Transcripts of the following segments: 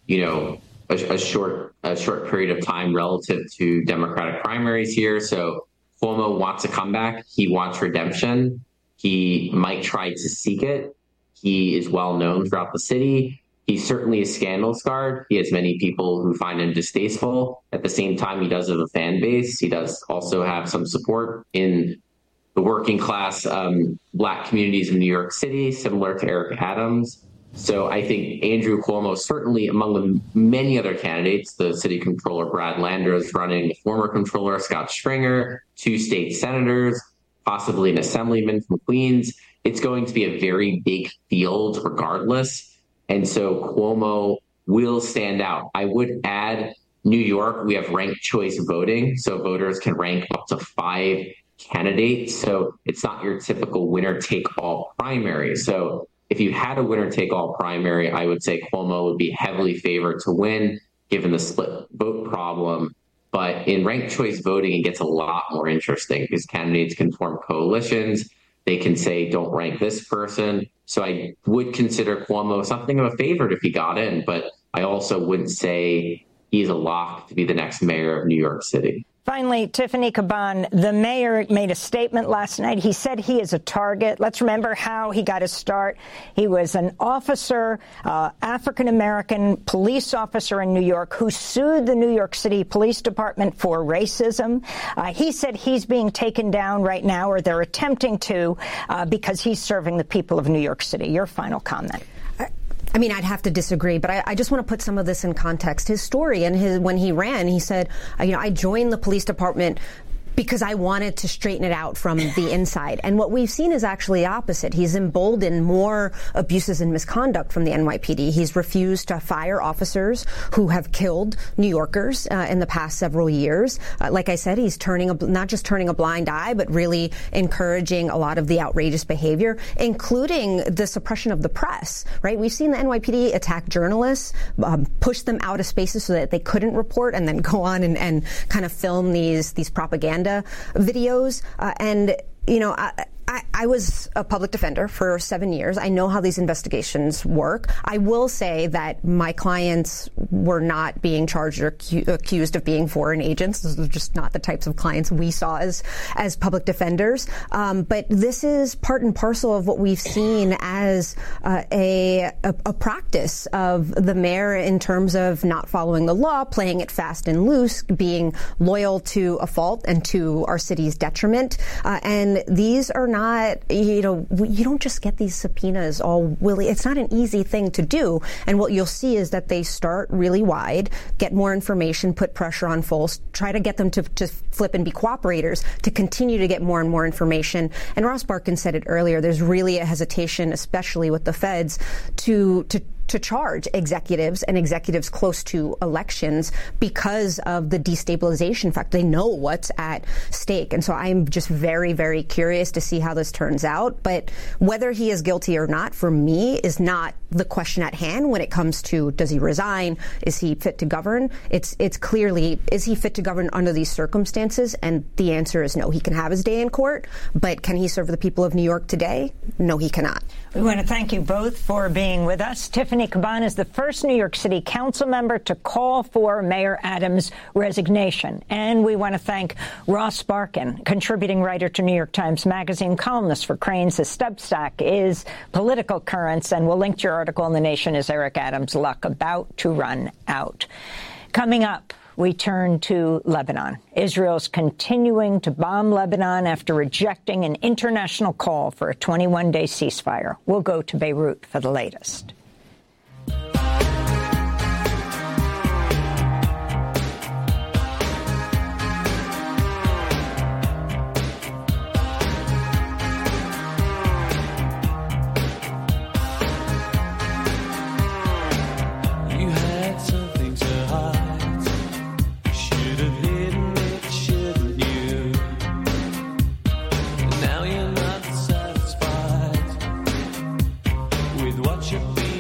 a short period of time relative to Democratic primaries here. So Cuomo wants a comeback. He wants redemption. He might try to seek it. He is well known throughout the city. He's certainly a scandal scarred. He has many people who find him distasteful. At the same time, he does have a fan base. He does also have some support in the working class Black communities in New York City, similar to Eric Adams. So I think Andrew Cuomo, certainly among the many other candidates, the city controller Brad Lander is running, the former controller Scott Stringer, 2 state senators, possibly an assemblyman from Queens. It's going to be a very big field regardless. And so Cuomo will stand out. I would add New York, we have ranked choice voting. So voters can rank up to 5 candidates. So it's not your typical winner take all primary. So if you had a winner take all primary, I would say Cuomo would be heavily favored to win given the split vote problem. But in ranked choice voting, it gets a lot more interesting because candidates can form coalitions. They can say, don't rank this person. So I would consider Cuomo something of a favorite if he got in, but I also wouldn't say he's a lock to be the next mayor of New York City. Finally, Tiffany Caban, the mayor made a statement last night. He said he is a target. Let's remember how he got his start. He was an officer, African-American police officer in New York who sued the New York City Police Department for racism. He said he's being taken down right now, or they're attempting to, because he's serving the people of New York City. Your final comment. I mean, I'd have to disagree, but I just want to put some of this in context. His story and when he ran, he said, I joined the police department because I wanted to straighten it out from the inside. And what we've seen is actually the opposite. He's emboldened more abuses and misconduct from the NYPD. He's refused to fire officers who have killed New Yorkers in the past several years. Like I said, he's not just turning a blind eye, but really encouraging a lot of the outrageous behavior, including the suppression of the press, right? We've seen the NYPD attack journalists, push them out of spaces so that they couldn't report, and then go on and kind of film these propaganda videos. I was a public defender for 7 years. I know how these investigations work. I will say that my clients were not being charged or accused of being foreign agents. Those are just not the types of clients we saw as public defenders. But this is part and parcel of what we've seen as a practice of the mayor in terms of not following the law, playing it fast and loose, being loyal to a fault and to our city's detriment. And these are not, you don't just get these subpoenas all willy. It's not an easy thing to do. And what you'll see is that they start really wide, get more information, put pressure on folks, try to get them to flip and be cooperators, to continue to get more and more information. And Ross Barkan said it earlier, there's really a hesitation, especially with the feds, to charge executives and executives close to elections because of the destabilization factor. They know what's at stake. And so I'm just very, very curious to see how this turns out. But whether he is guilty or not, for me, is not the question at hand when it comes to, does he resign? Is he fit to govern? It's clearly, is he fit to govern under these circumstances? And the answer is no. He can have his day in court, but can he serve the people of New York today? No, he cannot. We want to thank you both for being with us. Tiffany Caban is the first New York City Council member to call for Mayor Adams' resignation. And we want to thank Ross Barkan, contributing writer to New York Times Magazine, columnist for Crain's. His Substack is Political Currents, and we'll link to your article in The Nation. Is Eric Adams' luck about to run out? Coming up, we turn to Lebanon. Israel's continuing to bomb Lebanon after rejecting an international call for a 21-day ceasefire. We'll go to Beirut for the latest. What you've been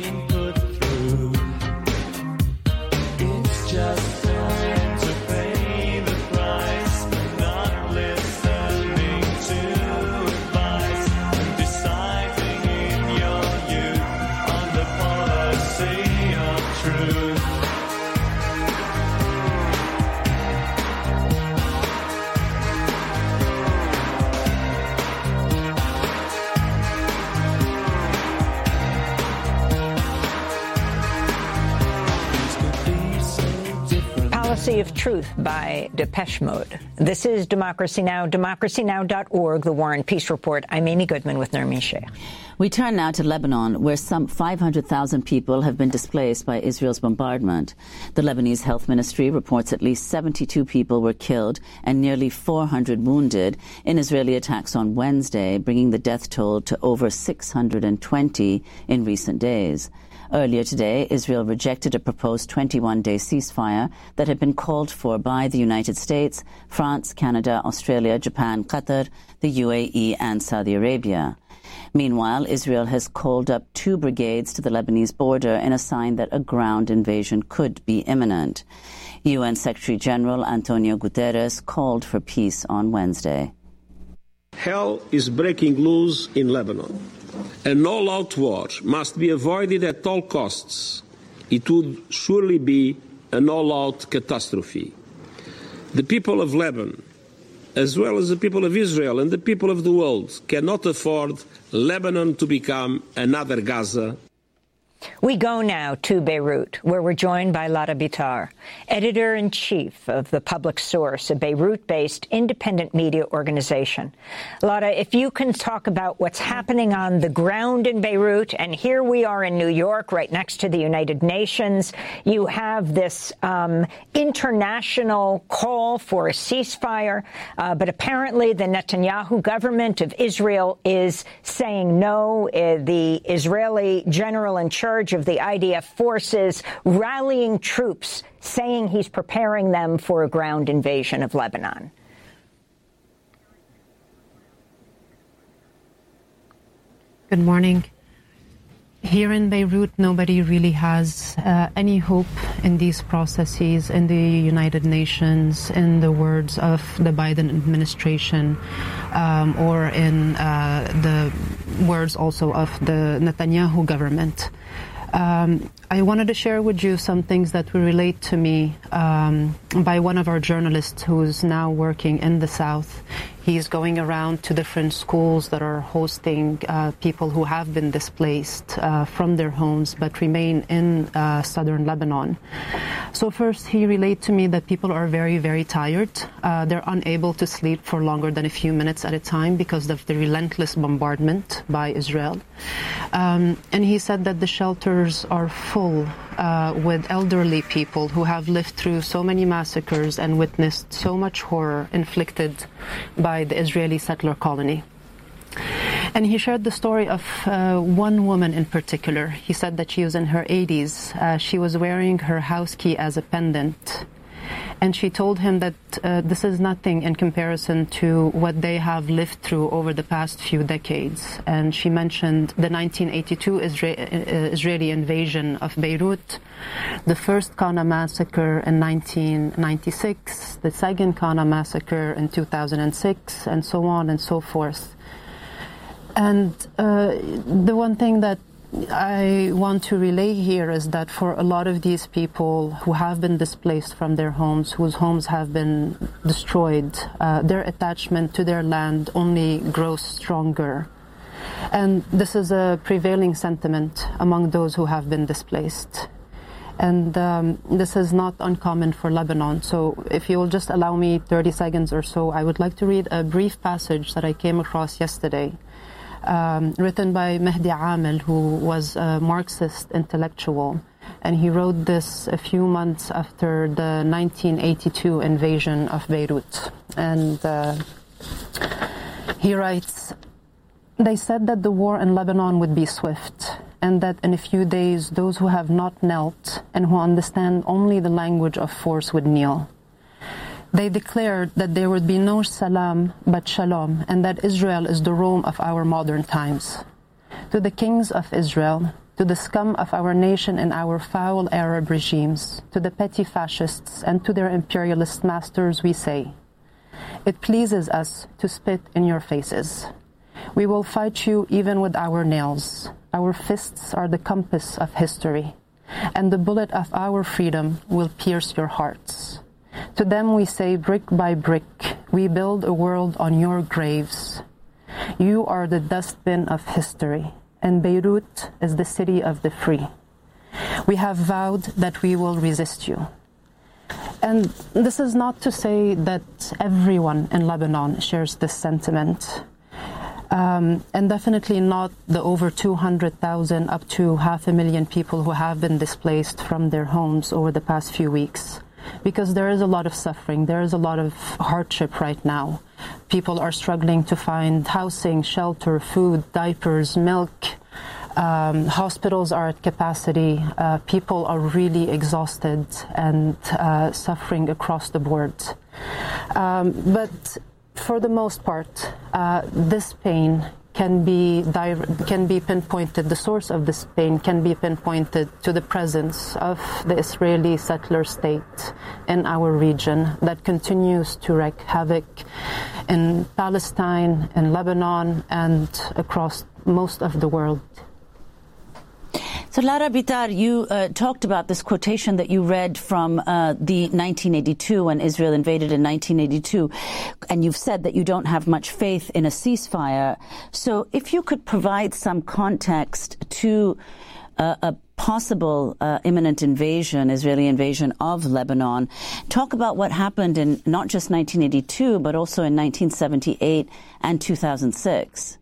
Jealousy of Truth by Depeche Mode. This is Democracy Now!, democracynow.org, The War and Peace Report. I'm Amy Goodman with Nermeen Sheikh. We turn now to Lebanon, where some 500,000 people have been displaced by Israel's bombardment. The Lebanese Health Ministry reports at least 72 people were killed and nearly 400 wounded in Israeli attacks on Wednesday, bringing the death toll to over 620 in recent days. Earlier today, Israel rejected a proposed 21-day ceasefire that had been called for by the United States, France, Canada, Australia, Japan, Qatar, the UAE and Saudi Arabia. Meanwhile, Israel has called up 2 brigades to the Lebanese border in a sign that a ground invasion could be imminent. UN Secretary-General Antonio Guterres called for peace on Wednesday. Hell is breaking loose in Lebanon. An all-out war must be avoided at all costs. It would surely be an all-out catastrophe. The people of Lebanon, as well as the people of Israel and the people of the world, cannot afford Lebanon to become another Gaza. We go now to Beirut, where we're joined by Lara Bitar, editor-in-chief of The Public Source, a Beirut-based independent media organization. Lara, if you can talk about what's happening on the ground in Beirut, and here we are in New York, right next to the United Nations. You have this international call for a ceasefire, but apparently the Netanyahu government of Israel is saying no. The Israeli general in charge of the IDF forces rallying troops, saying he's preparing them for a ground invasion of Lebanon. Good morning. Here in Beirut, nobody really has any hope in these processes, in the United Nations, in the words of the Biden administration, or in the words also of the Netanyahu government. I wanted to share with you some things that will relate to me by one of our journalists who's now working in the South. He's going around to different schools that are hosting people who have been displaced from their homes but remain in southern Lebanon. So first, he relayed to me that people are very, very tired. They're unable to sleep for longer than a few minutes at a time because of the relentless bombardment by Israel. And he said that the shelters are full with elderly people who have lived through so many massacres and witnessed so much horror inflicted by the Israeli settler colony. And he shared the story of one woman in particular. He said that she was in her 80s. She was wearing her house key as a pendant. And she told him that this is nothing in comparison to what they have lived through over the past few decades. And she mentioned the 1982 Israeli invasion of Beirut, the first Qana massacre in 1996, the second Qana massacre in 2006, and so on and so forth. And the one thing that I want to relay here is that for a lot of these people who have been displaced from their homes, whose homes have been destroyed, their attachment to their land only grows stronger. And this is a prevailing sentiment among those who have been displaced. And this is not uncommon for Lebanon. So if you will just allow me 30 seconds or so, I would like to read a brief passage that I came across yesterday. Written by Mehdi Amel, who was a Marxist intellectual. And he wrote this a few months after the 1982 invasion of Beirut. And he writes, "They said that the war in Lebanon would be swift, and that in a few days those who have not knelt and who understand only the language of force would kneel. They declared that there would be no salam but shalom, and that Israel is the Rome of our modern times. To the kings of Israel, to the scum of our nation and our foul Arab regimes, to the petty fascists and to their imperialist masters we say, it pleases us to spit in your faces. We will fight you even with our nails. Our fists are the compass of history, and the bullet of our freedom will pierce your hearts. To them we say, brick by brick, we build a world on your graves. You are the dustbin of history, and Beirut is the city of the free. We have vowed that we will resist you. And this is not to say that everyone in Lebanon shares this sentiment. And definitely not the over 200,000 up to 500,000 people who have been displaced from their homes over the past few weeks. Because there is a lot of suffering, there is a lot of hardship right now. People are struggling to find housing, shelter, food, diapers, milk. Hospitals are at capacity. People are really exhausted and suffering across the board. But for the most part, this pain can be pinpointed, the source of this pain can be pinpointed to the presence of the Israeli settler state in our region that continues to wreak havoc in Palestine, in Lebanon, and across most of the world. So, Lara Bitar, you talked about this quotation that you read from the 1982, when Israel invaded in 1982, and you've said that you don't have much faith in a ceasefire. So if you could provide some context to a possible imminent invasion, Israeli invasion of Lebanon, talk about what happened in not just 1982, but also in 1978 and 2006.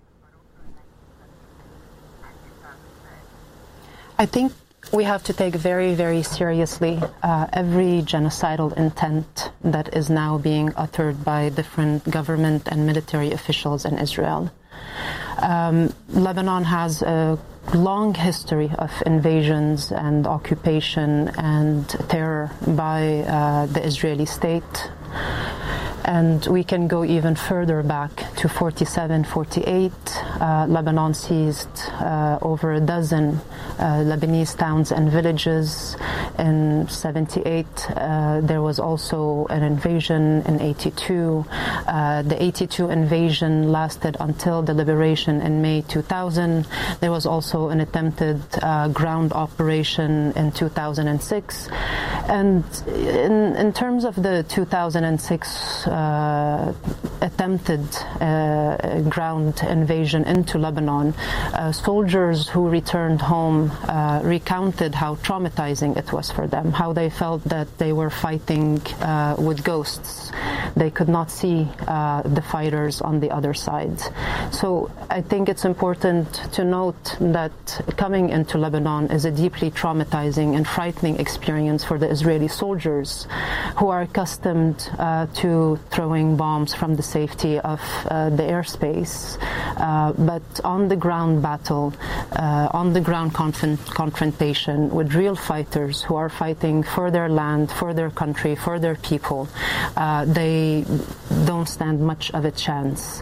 I think we have to take very, very seriously every genocidal intent that is now being uttered by different government and military officials in Israel. Lebanon has a long history of invasions and occupation and terror by the Israeli state. And we can go even further back to 47, 48. Lebanon seized over a dozen Lebanese towns and villages. In 78, there was also an invasion in 82. The 82 invasion lasted until the liberation in May 2000. There was also an attempted ground operation in 2006. And in terms of the 2006 attempted ground invasion into Lebanon, soldiers who returned home recounted how traumatizing it was for them, how they felt that they were fighting with ghosts. They could not see the fighters on the other side. So I think it's important to note that coming into Lebanon is a deeply traumatizing and frightening experience for the Israeli soldiers who are accustomed to throwing bombs from the safety of the airspace. But on the ground battle, on the ground confrontation with real fighters who are fighting for their land, for their country, for their people, they don't stand much of a chance.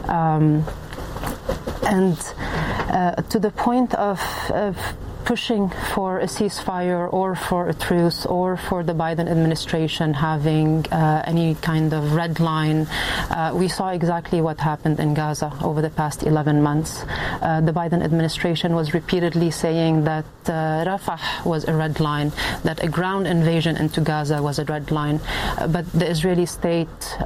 And to the point of pushing for a ceasefire or for a truce or for the Biden administration having any kind of red line. We saw exactly what happened in Gaza over the past 11 months. The Biden administration was repeatedly saying that Rafah was a red line, that a ground invasion into Gaza was a red line. But the Israeli state,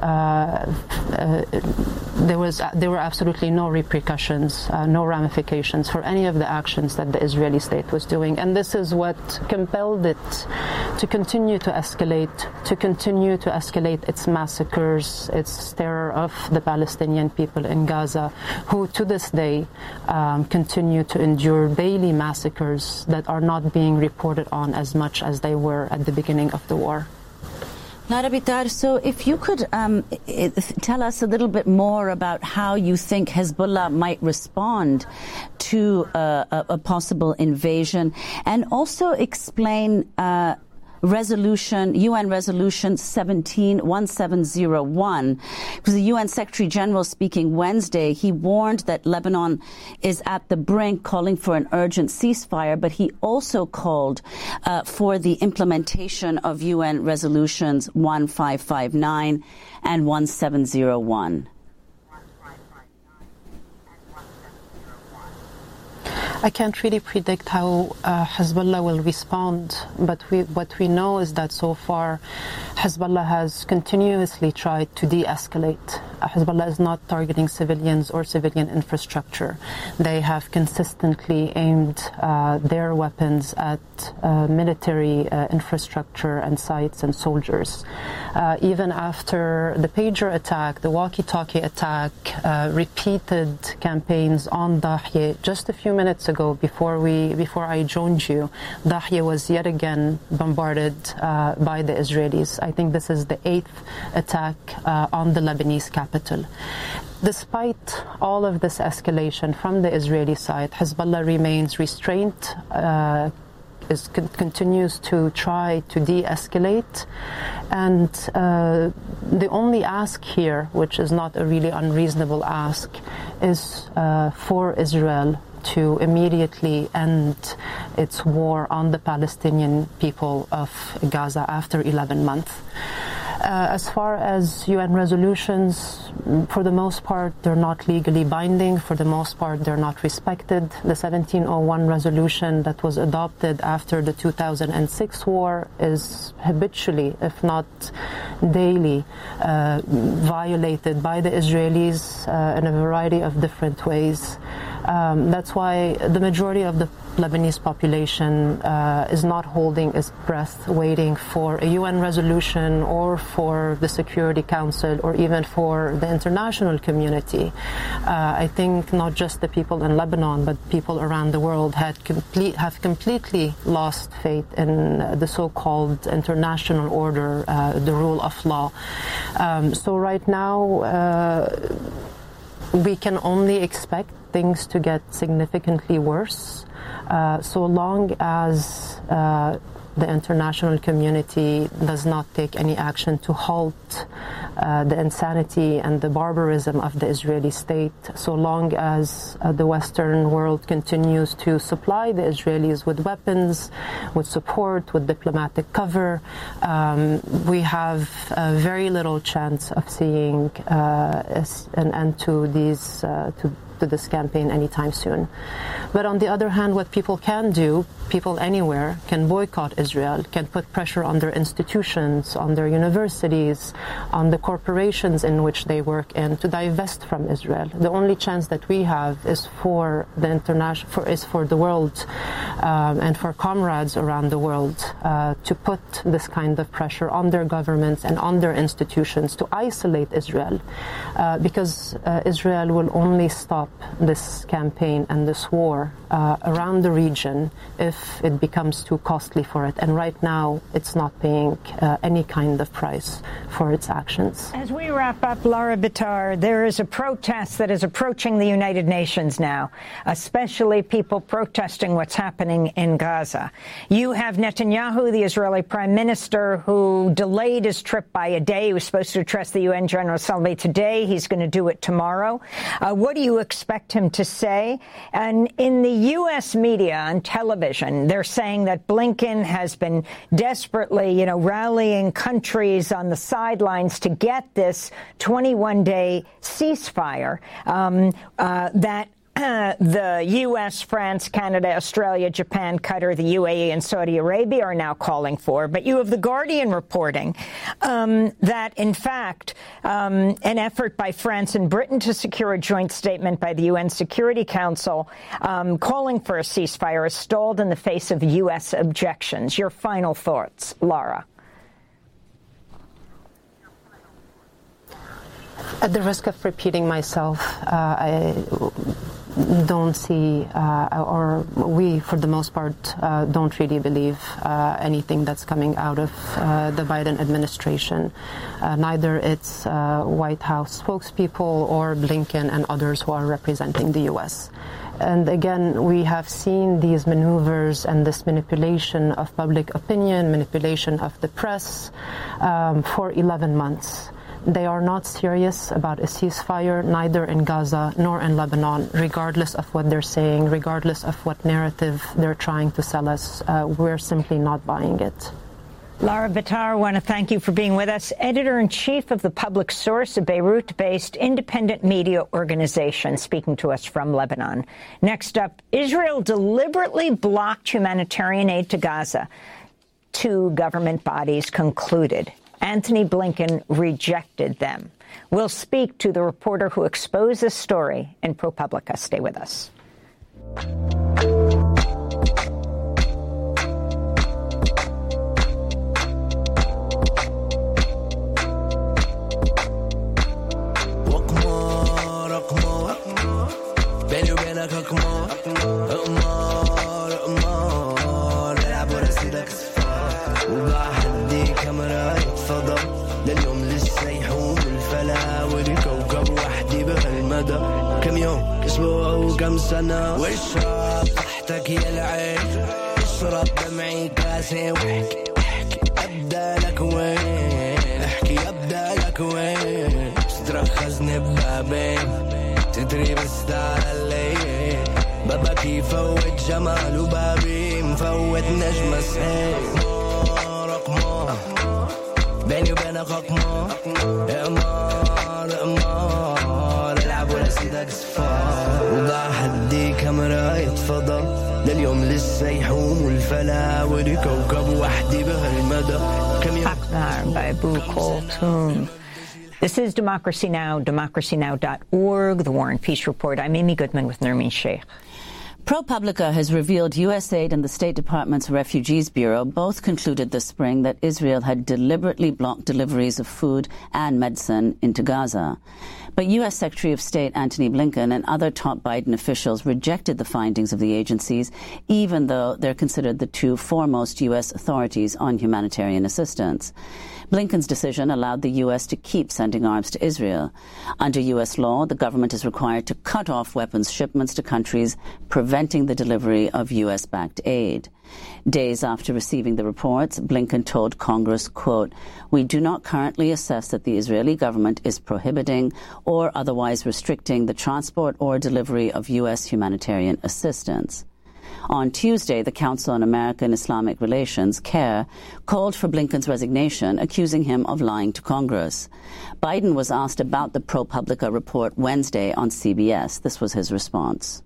there were absolutely no repercussions, no ramifications for any of the actions that the Israeli state was doing. And this is what compelled it to continue to escalate its massacres, its terror of the Palestinian people in Gaza, who to this day continue to endure daily massacres that are not being reported on as much as they were at the beginning of the war. Lara Bitar, so if you could tell us a little bit more about how you think Hezbollah might respond to a possible invasion, and also explain UN Resolution 1701. Because the UN Secretary General speaking Wednesday, he warned that Lebanon is at the brink, calling for an urgent ceasefire, but he also called for the implementation of UN Resolutions 1559 and 1701. I can't really predict how Hezbollah will respond, but what we know is that so far Hezbollah has continuously tried to de-escalate Hezbollah is not targeting civilians or civilian infrastructure. They have consistently aimed their weapons at military infrastructure and sites and soldiers. Even after the pager attack, the walkie-talkie attack, repeated campaigns on Dahye. Just a few minutes ago, before I joined you, Dahye was yet again bombarded by the Israelis. I think this is the 8th attack on the Lebanese capital. Despite all of this escalation from the Israeli side, Hezbollah remains restrained, continues to try to de-escalate, and the only ask here, which is not a really unreasonable ask, is for Israel to immediately end its war on the Palestinian people of Gaza after 11 months. As far as UN resolutions, for the most part, they're not legally binding. For the most part, they're not respected. The 1701 resolution that was adopted after the 2006 war is habitually, if not daily, violated by the Israelis in a variety of different ways. That's why the majority of the Lebanese population is not holding its breath waiting for a UN resolution or for the Security Council or even for the international community. I think not just the people in Lebanon, but people around the world have completely lost faith in the so-called international order, the rule of law. So right now, we can only expect things to get significantly worse, so long as the international community does not take any action to halt the insanity and the barbarism of the Israeli state, so long as the Western world continues to supply the Israelis with weapons, with support, with diplomatic cover, we have very little chance of seeing an end to these to this campaign anytime soon. But on the other hand, what people can do, people anywhere can boycott Israel, can put pressure on their institutions, on their universities, on the corporations in which they work in to divest from Israel. The only chance that we have is for the for the world and for comrades around the world to put this kind of pressure on their governments and on their institutions to isolate Israel, because Israel will only stop this campaign and this war around the region if it becomes too costly for it. And right now, it's not paying any kind of price for its actions. As we wrap up, Lara Bitar, there is a protest that is approaching the United Nations now, especially people protesting what's happening in Gaza. You have Netanyahu, the Israeli prime minister, who delayed his trip by a day. He was supposed to address the UN General Assembly today. He's going to do it tomorrow. What do you expect him to say? And in the U.S. media on television, they're saying that Blinken has been desperately, rallying countries on the sidelines to get this 21-day ceasefire that the U.S., France, Canada, Australia, Japan, Qatar, the UAE, and Saudi Arabia are now calling for. But you have The Guardian reporting that, in fact, an effort by France and Britain to secure a joint statement by the UN Security Council calling for a ceasefire is stalled in the face of U.S. objections. Your final thoughts, Lara. At the risk of repeating myself, I don't see, or we, for the most part, don't really believe anything that's coming out of the Biden administration, neither its White House spokespeople or Blinken and others who are representing the U.S. And again, we have seen these maneuvers and this manipulation of public opinion, manipulation of the press for 11 months. They are not serious about a ceasefire, neither in Gaza nor in Lebanon, regardless of what they're saying, regardless of what narrative they're trying to sell us. We're simply not buying it. Lara Bitar, I want to thank you for being with us. Editor-in-Chief of The Public Source, a Beirut-based independent media organization, speaking to us from Lebanon. Next up, Israel deliberately blocked humanitarian aid to Gaza. Two government bodies concluded. Antony Blinken rejected them. We'll speak to the reporter who exposed this story in ProPublica. Stay with us. كم يوم اسبوع وكم سنة واشرب تحتك يا العين اشرب دمعي كاسي واحكي ابدا لك وين احكي ابدا لك وين تترخزني ببابين تدري بستعلي بابك يفوت جمال وبابي مفوت نجمة سحيل قمار بيني وبينك قمار قمار العب ولا سيدك صفار وضع حدي كاميرا يتفضل لليوم لسه يحوم والفلا ولي كوكب وحدي بهالمدى كم يوم by Abu Kulthum. This is Democracy Now!, democracynow.org, The War and Peace Report. I'm Amy Goodman with Nermeen Sheikh. ProPublica has revealed USAID and the State Department's Refugees Bureau both concluded this spring that Israel had deliberately blocked deliveries of food and medicine into Gaza. But U.S. Secretary of State Antony Blinken and other top Biden officials rejected the findings of the agencies, even though they're considered the two foremost U.S. authorities on humanitarian assistance. Blinken's decision allowed the U.S. to keep sending arms to Israel. Under U.S. law, the government is required to cut off weapons shipments to countries, preventing the delivery of U.S.-backed aid. Days after receiving the reports, Blinken told Congress, quote, "We do not currently assess that the Israeli government is prohibiting or otherwise restricting the transport or delivery of U.S. humanitarian assistance." On Tuesday, the Council on American Islamic Relations, CAIR, called for Blinken's resignation, accusing him of lying to Congress. Biden was asked about the ProPublica report Wednesday on CBS. This was his response.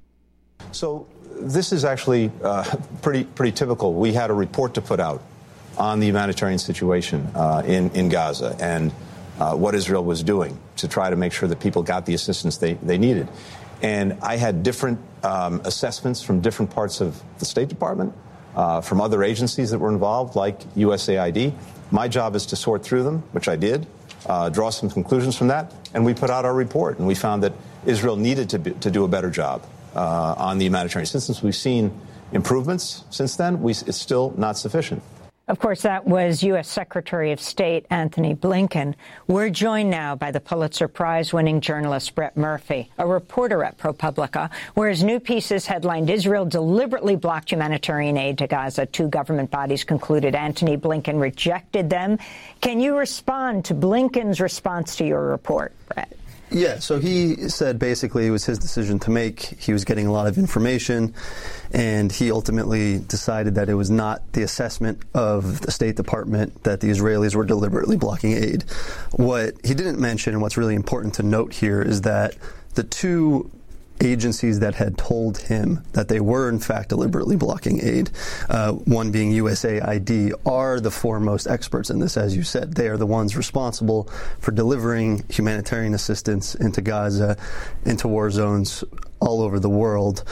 So this is actually pretty typical. We had a report to put out on the humanitarian situation in Gaza and what Israel was doing to try to make sure that people got the assistance they needed. And I had different assessments from different parts of the State Department, from other agencies that were involved, like USAID. My job is to sort through them, which I did, draw some conclusions from that, and we put out our report. And we found that Israel needed to do a better job on the humanitarian assistance. We've seen improvements since then. It's still not sufficient. Of course, that was U.S. Secretary of State Antony Blinken. We're joined now by the Pulitzer Prize-winning journalist Brett Murphy, a reporter at ProPublica, where his new pieces headlined "Israel deliberately blocked humanitarian aid to Gaza. Two government bodies concluded Antony Blinken rejected them." Can you respond to Blinken's response to your report, Brett? Yeah, so he said basically it was his decision to make. He was getting a lot of information, and he ultimately decided that it was not the assessment of the State Department that the Israelis were deliberately blocking aid. What he didn't mention, and what's really important to note here, is that the two agencies that had told him that they were in fact deliberately blocking aid, one being USAID, are the foremost experts in this. As you said, they are the ones responsible for delivering humanitarian assistance into Gaza, into war zones all over the world.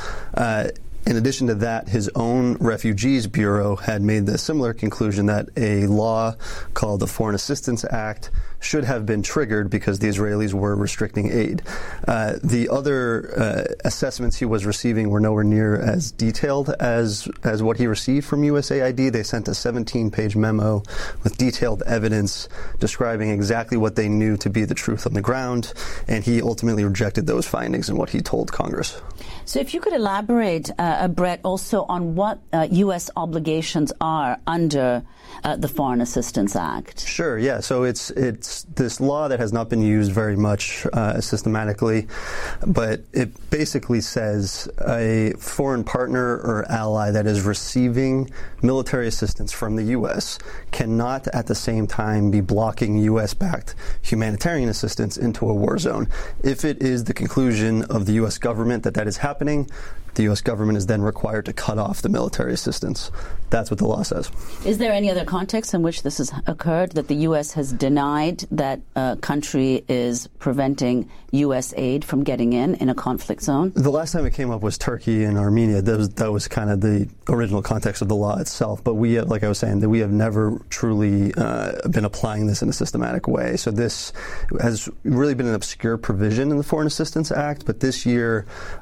In addition to that, his own Refugees Bureau had made the similar conclusion that a law called the Foreign Assistance Act should have been triggered because the Israelis were restricting aid. The other assessments he was receiving were nowhere near as detailed as what he received from USAID. They sent a 17-page memo with detailed evidence describing exactly what they knew to be the truth on the ground, and he ultimately rejected those findings in what he told Congress. So if you could elaborate, Brett, also on what U.S. obligations are under the Foreign Assistance Act. Sure, yeah. So it's this law that has not been used very much systematically, but it basically says a foreign partner or ally that is receiving military assistance from the U.S. cannot at the same time be blocking U.S.-backed humanitarian assistance into a war zone. If it is the conclusion of the U.S. government that is happening, the U.S. government is then required to cut off the military assistance. That's what the law says. Is there any other context in which this has occurred, that the U.S. has denied that a country is preventing U.S. aid from getting in a conflict zone? The last time it came up was Turkey and Armenia. That was kind of the original context of the law itself. But we, like I was saying, that we have never truly been applying this in a systematic way. So this has really been an obscure provision in the Foreign Assistance Act. But this year,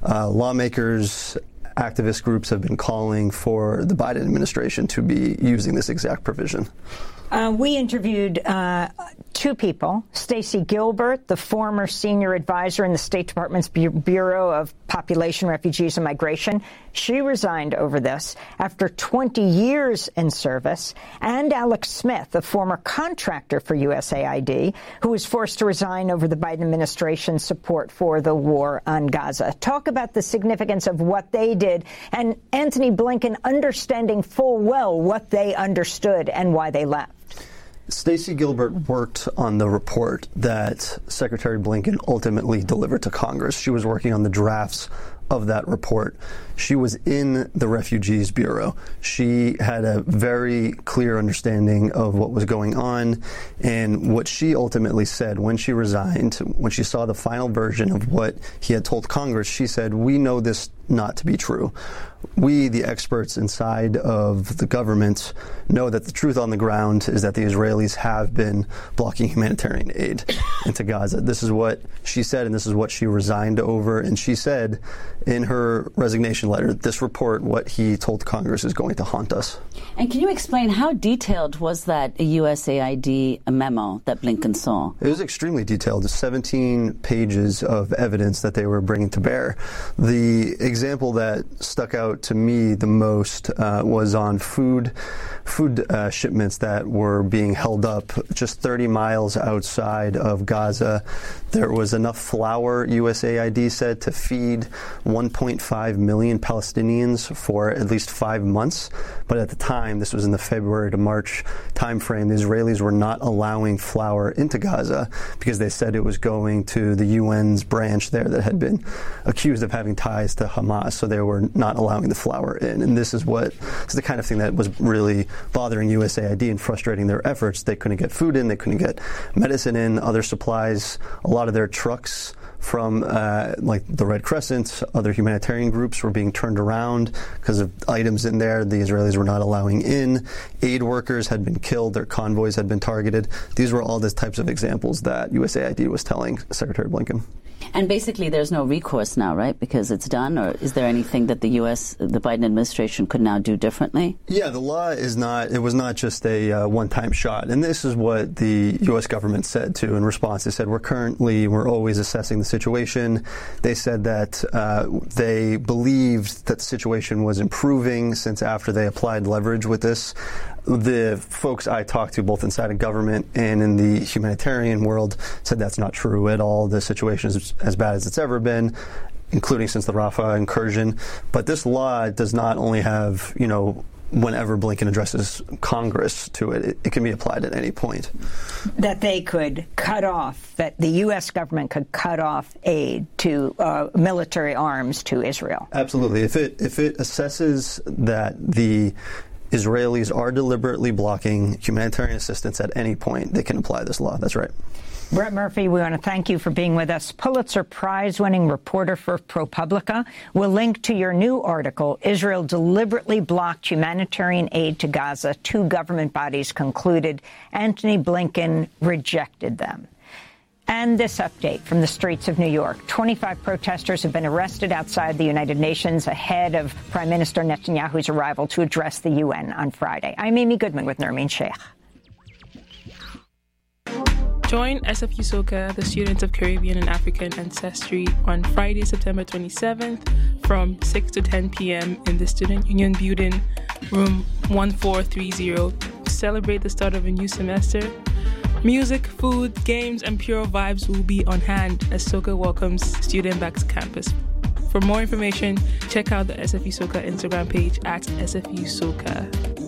lawmakers, activist groups have been calling for the Biden administration to be using this exact provision. We interviewed two people, Stacey Gilbert, the former senior advisor in the State Department's Bureau of Population, Refugees and Migration. She resigned over this after 20 years in service, and Alex Smith, a former contractor for USAID, who was forced to resign over the Biden administration's support for the war on Gaza. Talk about the significance of what they did, and Antony Blinken understanding full well what they understood and why they left. Stacey Gilbert worked on the report that Secretary Blinken ultimately delivered to Congress. She was working on the drafts of that report. She was in the Refugees Bureau. She had a very clear understanding of what was going on, and what she ultimately said when she resigned, when she saw the final version of what he had told Congress, she said, "We know this not to be true. We, the experts inside of the government, know that the truth on the ground is that the Israelis have been blocking humanitarian aid into Gaza." This is what she said, and this is what she resigned over. And she said in her resignation letter, this report, what he told Congress, is going to haunt us. And can you explain how detailed was that USAID memo that Blinken saw? It was extremely detailed. There's 17 pages of evidence that they were bringing to bear. The example that stuck out to me the most was on food shipments that were being held up just 30 miles outside of Gaza. There was enough flour, USAID said, to feed 1.5 million Palestinians for at least 5 months. But at the time, this was in the February to March timeframe, the Israelis were not allowing flour into Gaza because they said it was going to the UN's branch there that had been accused of having ties to Hamas. So they were not allowing the flour in. And this is the kind of thing that was really bothering USAID and frustrating their efforts. They couldn't get food in, they couldn't get medicine in, other supplies. A lot of their trucks from like the Red Crescent, other humanitarian groups were being turned around because of items in there the Israelis were not allowing in. Aid workers had been killed, their convoys had been targeted. These were all the types of examples that USAID was telling Secretary Blinken. And basically there's no recourse now, right? Because it's done, or is there anything that the Biden administration could now do differently? Yeah, the law is not, it was not just a one-time shot. And this is what the U.S. government said, too, in response. They said, we're always assessing the situation. They said that they believed that the situation was improving since after they applied leverage with this. The folks I talked to, both inside of government and in the humanitarian world, said that's not true at all. The situation is as bad as it's ever been, including since the Rafah incursion. But this law does not only have, whenever Blinken addresses Congress to it, it can be applied at any point. That they could cut off, that the U.S. government could cut off aid to military arms to Israel. Absolutely. If it assesses that the Israelis are deliberately blocking humanitarian assistance at any point, they can apply this law. That's right. Brett Murphy, we want to thank you for being with us. Pulitzer Prize-winning reporter for ProPublica. We'll link to your new article, Israel Deliberately Blocked Humanitarian Aid to Gaza. 2 government bodies concluded Antony Blinken rejected them. And this update from the streets of New York. 25 protesters have been arrested outside the United Nations ahead of Prime Minister Netanyahu's arrival to address the UN on Friday. I'm Amy Goodman with Nermeen Sheikh. Join SFU Soca, the Students of Caribbean and African Ancestry, on Friday, September 27th from 6 to 10 p.m. in the Student Union Building, room 1430, to celebrate the start of a new semester. Music, food, games, and pure vibes will be on hand as Soca welcomes students back to campus. For more information, check out the SFU Soca Instagram page at SFU Soca.